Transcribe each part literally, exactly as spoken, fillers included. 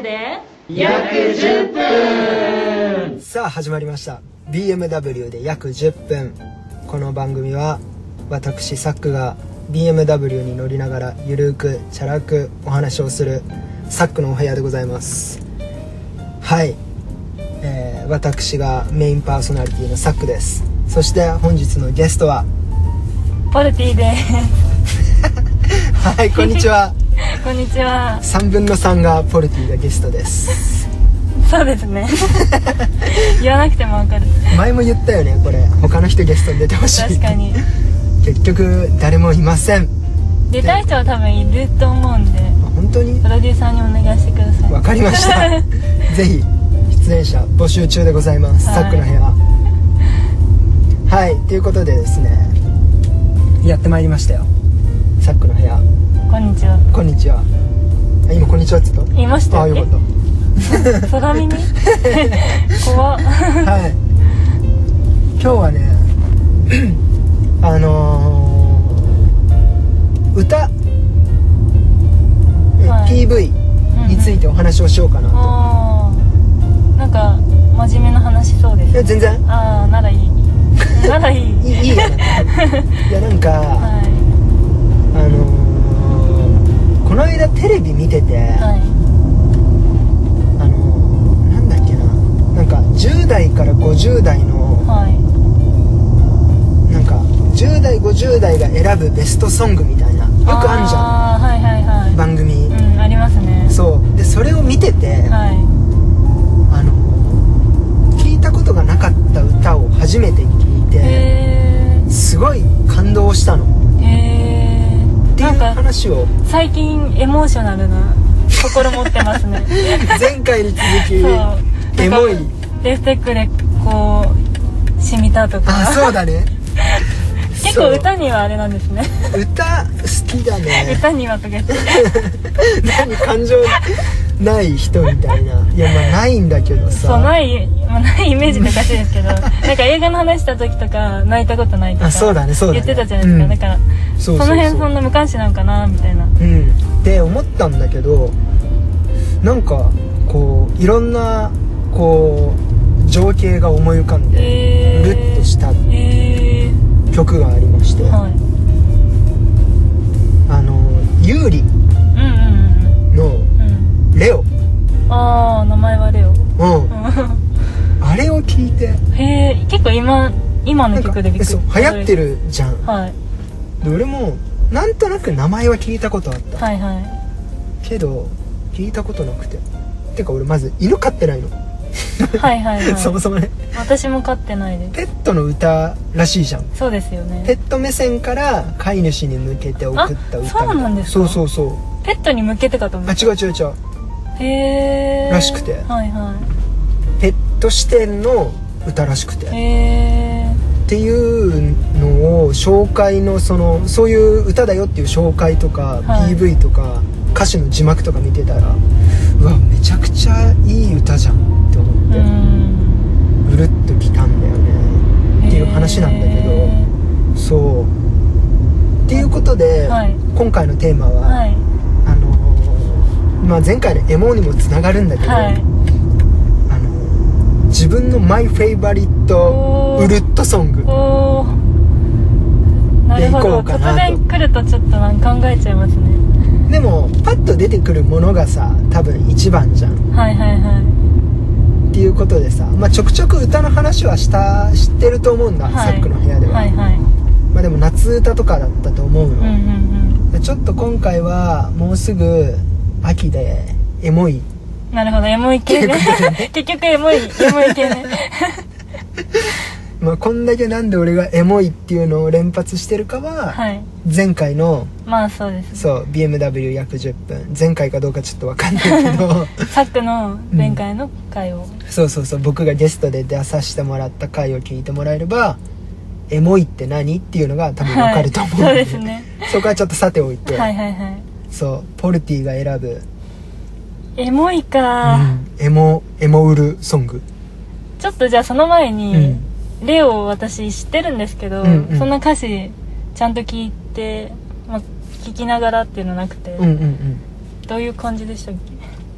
で約じゅっぷん。 さあ始まりました ビーエムダブリュー で約じゅっぷん。この番組は私サックが ビーエムダブリュー に乗りながらゆるくチャラくお話をするサックのお部屋でございます。はい、えー、私がメインパーソナリティのサックです。そして本日のゲストはポルティですはい、こんにちはこんにちは。 さんぶんのさんがポルティがゲストです。 そうですね言わなくてもわかる。 前も言ったよね、これ他の人ゲストに出てほしい。 確かに結局誰もいません。 出たい人は多分いると思うんで、 本当にプロデューサーにお願いしてください。 わかりましたぜひ出演者募集中でございます、はい、サックの部屋。はい、ということでですね、やってまいりましたよ、サックの部屋。 こんにちは。 こんにちは。今こんにちはって言った？ 言いましたよ。 ああ、よかった空耳怖っはい、今日はねあのー、歌、はい、ピーブイ についてお話をしようかなと、うんうん、 なんか真面目な話そうです。 いや全然。 ああ、ならいいならいいいいいいやいやなんか、はい、あのー、この間テレビ見てて、はい、あのー、なんだっけな、なんかじゅう代からごじゅう代の、はい、なんかじゅう代ごじゅう代が選ぶベストソングみたいな、よくあるじゃん、あ、はいはいはい、番組、 うん、ありますね。 そうで、それを見てて、はい、あのー、聞いたことがなかった歌を初めて聞いて、へー、すごい感動したの。へーっていう話を。 最近エモーショナルな心持ってますね前回に続きエモいレフテックでこう染みたとか。 あ、そうだね結構歌にはあれなんですね歌好きだね歌にはとか言って何感情ない人みたいな。いや、まあないんだけどさ。 そう、ない、まあ、ないイメージっておかしいですけどなんか映画の話した時とか泣いたことないとか。 あ、そうだね、そうだね、 言ってたじゃないですか、うん、だからその辺そんな無関心なのかなみたいな、 うんって思ったんだけど、なんかこういろんなこう情景が思い浮かんで、えー、うるっとした曲がありまして、はい、あのユーリのレオ、 ああ、名前はレオ、うんあれを聞いて、 へえ、結構今今の曲でびっくり。 そう、流行ってるじゃん、 はい、で俺もなんとなく名前は聞いたことあった、はいはい、けど聞いたことなくて、てか俺まず犬飼ってないのはいはい、はい、 そもそもね、 私も飼ってないです。 ペットの歌らしいじゃん。 そうですよね、 ペット目線から飼い主に向けて送った歌。 そうなんですか。 そうそうそう、 ペットに向けてかと思った。 あ、違う違う違う、 へーらしくて、 はいはい、 ペット視点の歌らしくて、 へーっていうのを紹介の、そのそういう歌だよっていう紹介とか、はい、ピーブイ とか歌詞の字幕とか見てたら、うわ、めちゃくちゃいい歌じゃんって思って、うるっときたんだよねっていう話なんだけど、そうっていうことで、はい、今回のテーマは、はい、あのー、まあ、前回のエモにもつながるんだけど、はい、あのー、自分のマイフェイバリットウルットソングでいこうかなと。 突然来るとちょっとなんか考えちゃいますね。 でもパッと出てくるものがさ、多分一番じゃん。はいはいはい。っていうことでさ、まあ、ちょくちょく歌の話はした知ってると思うんだ、はい、サックの部屋では。はいはい。まあ、でも夏歌とかだったと思うの。うんうんうん、ちょっと今回はもうすぐ秋でエモい。 なるほど、エモい系ね。結局エモいエモい系ね。 まあこんだけなんで俺がエモいっていうのを連発してるかは、はい、前回の、 まあそうです、ね、 そう ビーエムダブリュー 約じゅっぷん、前回かどうかちょっと分かんないけどサックの前回の回を、うん、 そうそうそう、僕がゲストで出させてもらった回を聞いてもらえれば、エモいって何っていうのが多分分かると思うので、はい、そうですね、そこはちょっとさておいて、はいはいはい、そうポルティが選ぶエモいか、 うん、エモエモウルソング。 ちょっとじゃあその前に、うん、レオ私知ってるんですけど、うんうん、そんな歌詞ちゃんと聞いて、まあ、聞きながらっていうのなくて、うんうんうん、どういう感じでしたっけ？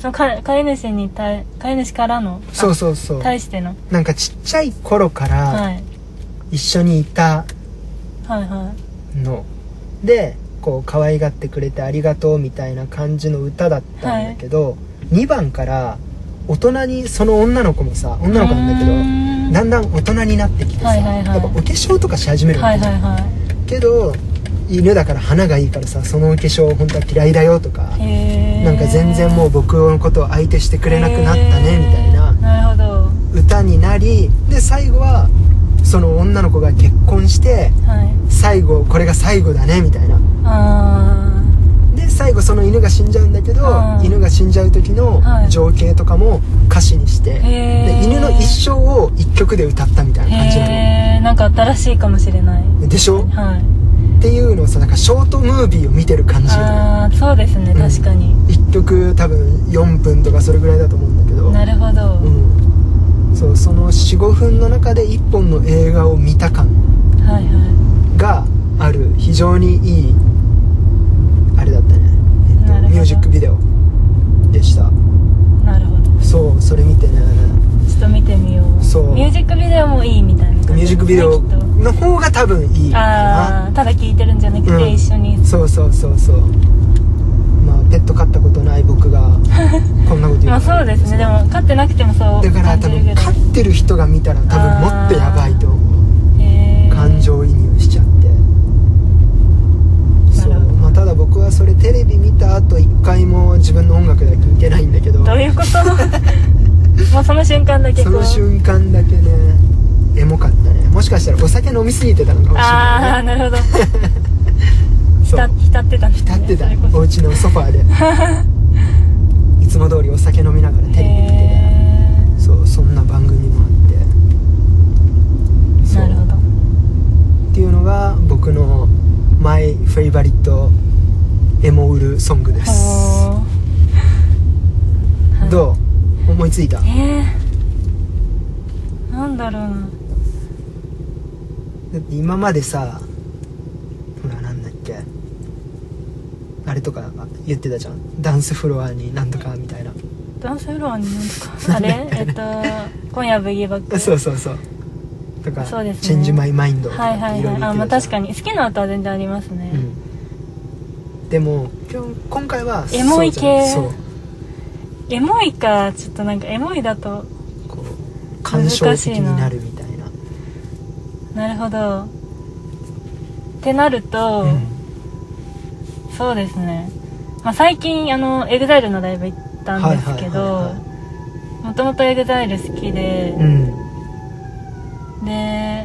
その飼い主に対飼い主からのそうそうそう対してのなんかちっちゃい頃から一緒にいたはいはの、でこう可愛がってくれてありがとうみたいな感じの歌だったんだけど、はい、にばんから大人にその女の子もさ女の子なんだけどだんだん大人になってきてさ、はいはいはい、やっぱお化粧とかし始めるわけじゃん、はいはいはい、けど犬だから花がいいからさそのお化粧本当は嫌いだよとかなんか全然もう僕のことを相手してくれなくなったねみたいな歌になりで最後はその女の子が結婚して、はい、最後これが最後だねみたいなあで最後その犬が死んじゃうんだけど犬が死んじゃう時の情景とかも歌詞にして、はい、で犬の一生を一曲で歌ったみたいな感じなの。 へーなんか新しいかもしれないでしょ、 はい、 っていうのをさなんかショートムービーを見てる感じよね。 ああそうですね、うん、確かにいっきょく多分よんぷんとかそれぐらいだと思うんだけどなるほど、 うん、そうその よん,ご 分の中でいっぽんの映画を見た感がある非常にいいあれだったね、えっと、ミュージックビデオでした。 なるほどそうそれ見てねちょっと見てみよう。そうミュージックビデオもいいみたいな感じ、ね、 ミュージックビデオの方が多分いいかな。 あただ聴いてるんじゃなくて、うん、一緒にそうそうそうそうまあペット飼ったことない僕がこんなこと言うのまあそうですね。でも飼ってなくてもそうだから多分飼ってる人が見たら多分もっとやばいと思う。へ感情移入しちゃってそうまあただ僕はそれテレビ見た後一回も自分の音楽だけ聴いてないんだけど。 どういうこともうその瞬間だけその瞬間だけねエモかったね。もしかしたらお酒飲みすぎてたのかもしれない、ね、 ああなるほど浸, 浸ってたんですね。 浸ってたお家のソファーでいつも通りお酒飲みながらテレビ見てねそうそんな番組もあってなるほどっていうのが僕のマイフェイバリットエモウルソングです。どう思いついた？ えー、なんだろうな。 だって今までさほらなんだっけあれとか言ってたじゃんダンスフロアになんとかみたいな。 ダンスフロアになんとかあれえっと今夜ブギーバックそうそうそうとかそうですねチェンジマイマインドとかはいはいはいあまあ確かに好きな歌は全然ありますね、 うん、でも今日今回はエモい系そうエモいかちょっとなんかエモいだとこう感傷的になるみたいな。 なるほどってなると、うん、そうですね、まあ、最近あのエグザイルのライブ行ったんですけどもともとエグザイル好きで、うん、で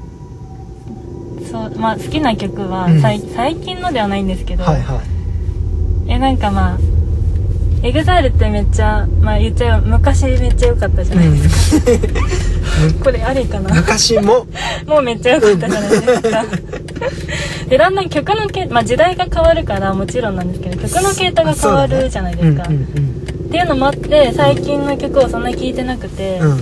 そう、まあ、好きな曲は、うん、最, 最近のではないんですけど、はいはい、えなんかまあエグザイルってめっちゃ、まあ、言っちゃう昔めっちゃ良かったじゃないですか、うん、これありかな昔ももうめっちゃ良かったじゃないですかでだんだん曲のけ、まあ、時代が変わるからもちろんなんですけど曲の系統が変わるじゃないですか、ねうんうんうん、っていうのもあって最近の曲をそんな聴いてなくて、うん、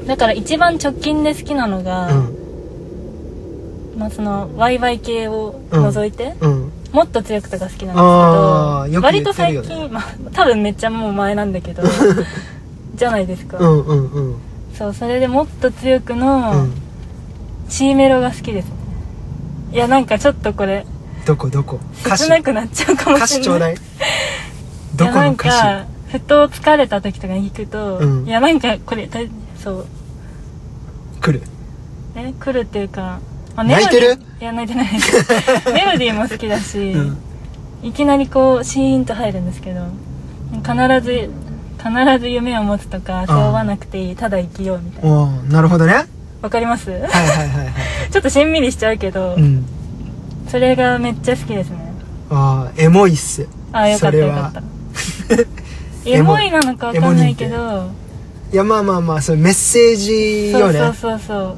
だから一番直近で好きなのが、うんまあ、そのワイワイ系を除いて、うんうんもっと強くとか好きなんですけど、割と最近、まあ、多分めっちゃもう前なんだけどじゃないですか、うんうんうん、そうそれでもっと強くの C メロが好きですね。いやなんかちょっとこれどこどこ切なくなっちゃうかもしれない。 歌詞ちょうだい。どこの歌詞？いやなんかふと疲れた時とかに聞くと、うん、いやなんかこれそう来るえ来るっていうかまあ、泣いてる？ いや泣いてないメロディーも好きだし、うん、いきなりこうシーンと入るんですけど必ず必ず夢を持つとか背負わなくていいただ生きようみたいな。 おなるほどね。 わかります？はいはいはいはいちょっとしんみりしちゃうけど、うん、それがめっちゃ好きですね。 あエモいっす。 あよかったよかったエモいなのかわかんないけどいやまあまあまあそれメッセージよね。 そうそうそうそう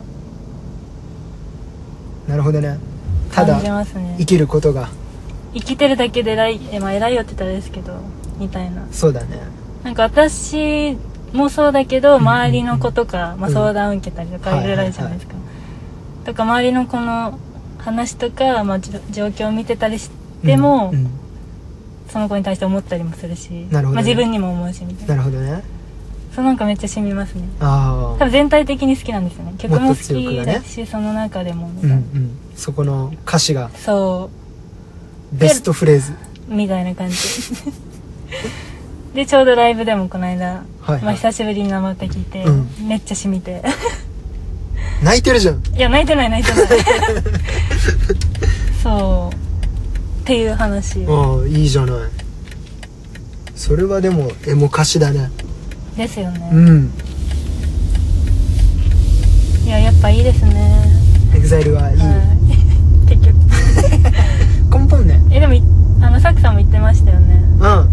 なるほどね。ただ、ね、生きることが生きてるだけで偉い、まあ、偉いよって言ったらですけどみたいな。 そうだね。 なんか私もそうだけど周りの子とか、うんまあ、相談受けたりとかいろいろあるじゃないですか、はいはいはい、とか周りの子の話とか、まあ、状況を見てたりしても、うんうん、 その子に対して思ったりもするし、 なるほどね、 まあ、自分にも思うしみたいな。 なるほどね。 そうなんかめっちゃ染みますね。 ああ、 多分全体的に好きなんですよね。曲も好きね、 だし、その中でもみたうんういな、 ん、そこの歌詞がそうベストフレーズみたいな感じでちょうどライブでもこの間、 はいはい、 まあ、久しぶりに生歌聞いて、うん、めっちゃ染みて泣いてるじゃん。 いや泣いてない泣いてないそうっていう話。 ああ、いいじゃない。それはでもエモ歌詞だね。 ですよね。 うん。 いややっぱいいですね。 エグザイルはいい、はい、 結局根本ね。 えでもあのさくさんも言ってましたよね。 うん。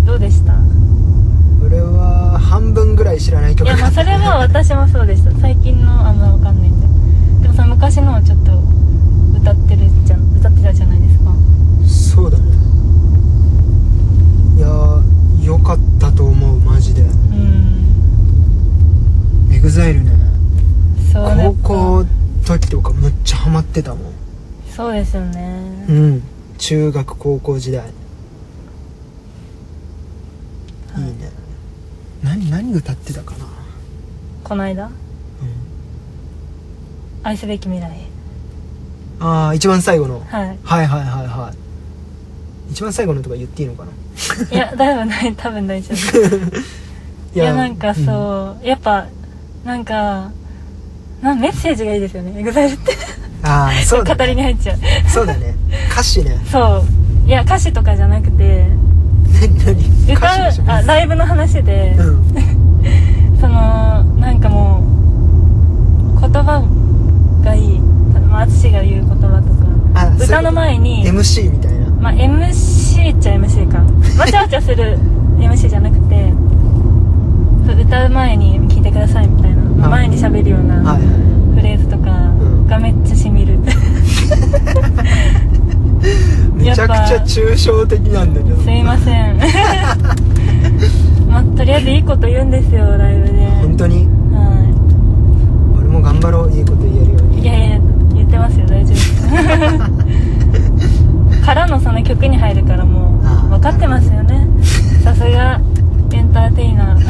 どうでした？ 俺は半分ぐらい知らない曲だった。 いやまあそれは私もそうでした。最近のあんま分かんないんで。でもその昔のをちょっと歌ってるじゃん歌ってたじゃないですか。 そうだね。いや良かったと思うマジで。うん。エグザイルね。そう。高校時とかむっちゃハマってたもん。 そうですよね。 うん。中学高校時代。いいね。何何歌ってたかな。 この間、うん、愛すべき未来。 ああ、一番最後の、 はい、 はいはいはいはい。一番最後のとか言っていいのかな。 いやだいぶない多分大丈夫いやなんかそう、うん、やっぱなんかなんメッセージがいいですよねエグザイルってああそうだ、ね、 語りに入っちゃうそうだね。歌詞ね。 そういや歌詞とかじゃなくて何何歌うあライブの話で、うん、そのなんかもう言葉がいい淳が言う言葉とか歌の前にエムシー みたいな、 まあ エムシー っちゃ エムシー かわちゃわちゃする エムシー じゃなくてそう歌う前に聞いてくださいみたいな、はい、前に喋るようなフレーズとかがめっちゃしみる、うん、 めちゃくちゃ抽象的なんだけどすいませんまあとりあえずいいこと言うんですよライブで。 本当に、はい、俺も頑張ろういいこと言えるように。 いやいや言ってますよ大丈夫からのその曲に入るからもう分かってますよねさすがエンターテイナー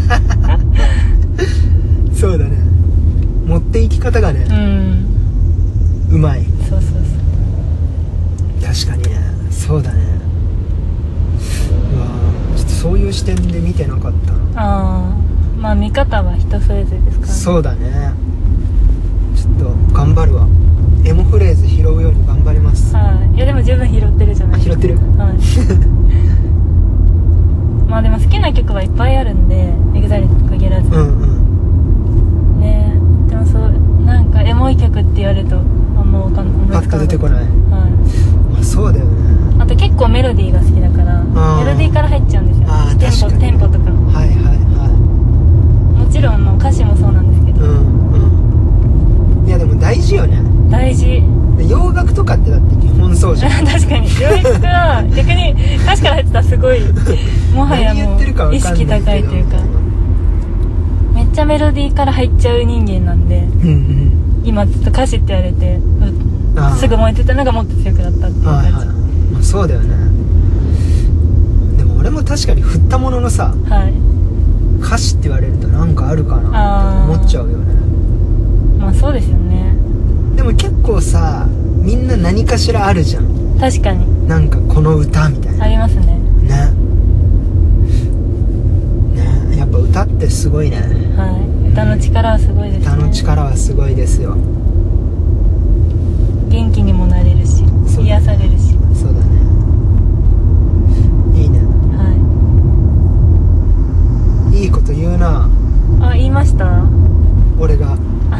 そうだね。持っていき方がね、うん、うまい。 そうそうそう確かにね。そうだね。うわちょっとそういう視点で見てなかったな。 ああまあ見方は人それぞれですからね。 そうだね。ちょっと頑張るわ。エモフレーズ拾うように頑張ります。 はい、いやでも十分拾ってるじゃないですか。 拾ってる、 はいまあでも好きな曲はいっぱいあるんで エグザイル に限らず、うんうん、ねえでもそうなんかエモい曲って言われるとあんま分かんない。 パッと出てこない。はい、 まあ、そうだよね。 あと結構メロディーが好きだからメロディーから入っちゃうんですよ。 あテンポテンポとか。 はいはいはい。 もちろんの歌詞もそうなんですけど、 うんうん、いやでも大事よね。 大事。 洋楽とかってだって基本そうじゃん確かに洋楽は逆に歌詞から入ってたらすごいもはやもう意識高いというかめっちゃメロディーから入っちゃう人間なんで、うんうん、今ちょっと歌詞って言われてすぐ燃えてたのがもっと強くなったっていう感じ、はいはい、 まあ、そうだよね。でも俺も確かに振ったもののさ、はい、歌詞って言われるとなんかあるかなって思っちゃうよね。 まあそうですよね。 でも結構さみんな何かしらあるじゃん。 確かになんかこの歌みたいなありますね。 ねねやっぱ歌ってすごいね。 はい歌の力はすごいですね。 歌の力はすごいですよ。 元気にもなれるし癒されるし。 そうだね。いいね。はいいいこと言うなあ。言いました俺が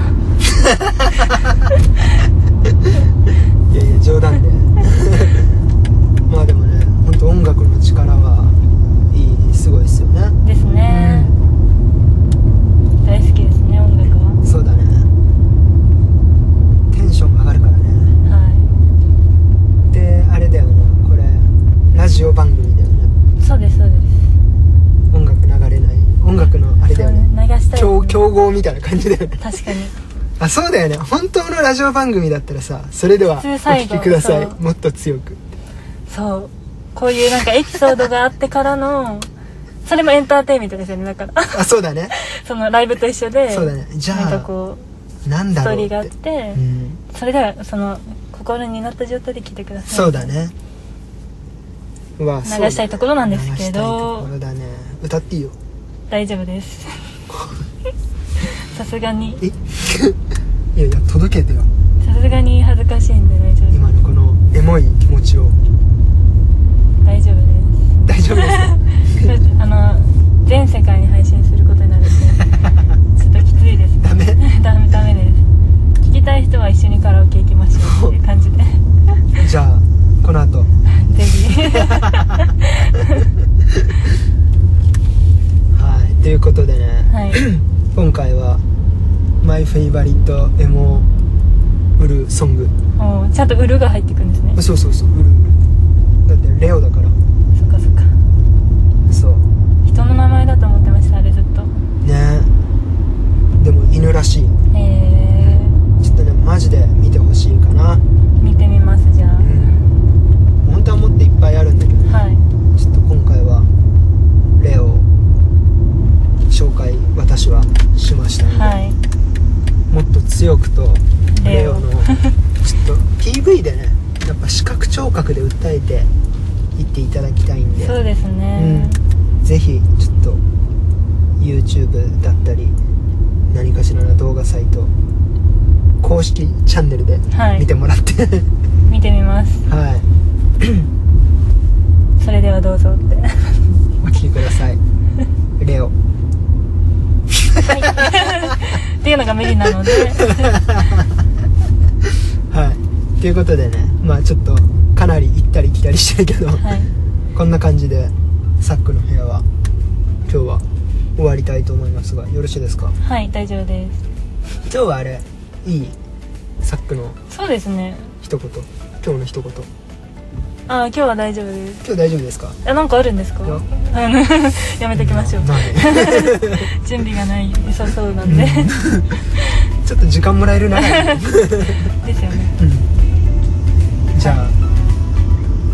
いやいや冗談でまあでもね本当音楽の力はいいすごいですよね。 ですね、うん、大好きですね音楽は。 そうだね。テンション上がるからね。はいであれだよねこれラジオ番組だよね。 そうですそうです。 音楽流れない音楽のあれだよね。 流したい、ね、 競合みたいな感じだよね。 確かにあそうだよね。本当のラジオ番組だったらさそれではお聞きくださいもっと強く。 そうこういうなんかエピソードがあってからのそれもエンターテインメントですよね。だからあ、そうだね。 そのライブと一緒で、 そうだね。じゃあなんかこうなんだろうってストーリーがあって、 うん、 それではその心になった状態で聴いてください。 そうだね。うわ、 流したいところなんですけど、 流したいところだね。歌っていいよ。 大丈夫ですさすがにえいやいや、届けてよ。 さすがに恥ずかしいんで大丈夫です。 今のこのエモい気持ちを。 大丈夫です。 大丈夫ですあの全世界に配信することになるんでちょっときついです、ね、 ダメダメダメです。聞きたい人は一緒にカラオケ行きましょうっていう感じでじゃあこの後ぜひはい、ということでね、 はい、 今回はマイフェイバリットエモウルソング。 おちゃんとウルが入ってくるんですね。 そうそうそう、ウルだってレオだから。 そっかそっか。 そう人の名前だと思ってました、あれずっとね。でも犬らしい。 へえー、ちょっとねマジで見てほしいかな。 見てみます。じゃあ、うん、 本当はもっといっぱいあるんだけど、ね、 はい、 ちょっと今回はレオ紹介私はしましたので、はい、もっと強くとレオのちょっと ピーブイ でねやっぱ視覚聴覚で訴えていっていただきたいんで、 そうですね、 うん、ぜひちょっと YouTube だったり何かしらの動画サイト公式チャンネルで見てもらって、はい、 見てみます。はいそれではどうぞってお聴きくださいレオはいっていうのが無理なのではいということでね、まあちょっとかなり行ったり来たりしてるけど、はい、こんな感じでサックの部屋は今日は終わりたいと思いますがよろしいですか？ はい、大丈夫です。 今日はあれいいサックのそうですね一言、今日の一言。 ああ、今日は大丈夫です。 今日大丈夫ですか？ あ、なんかあるんですか？やめときましょう、まあ、準備がないそうそうなんで、うん、 ちょっと時間もらえるなですよね、 うん、じゃあ、はい、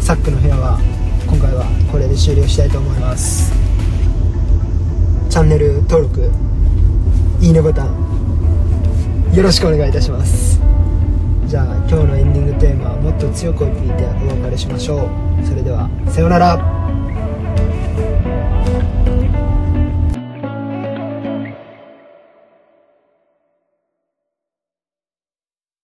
サックの部屋は今回はこれで終了したいと思います。チャンネル登録、いいねボタンよろしくお願いいたします。じゃあ今日のエンディングテーマはもっと強くを聞いてお別れしましょう。それではさようなら。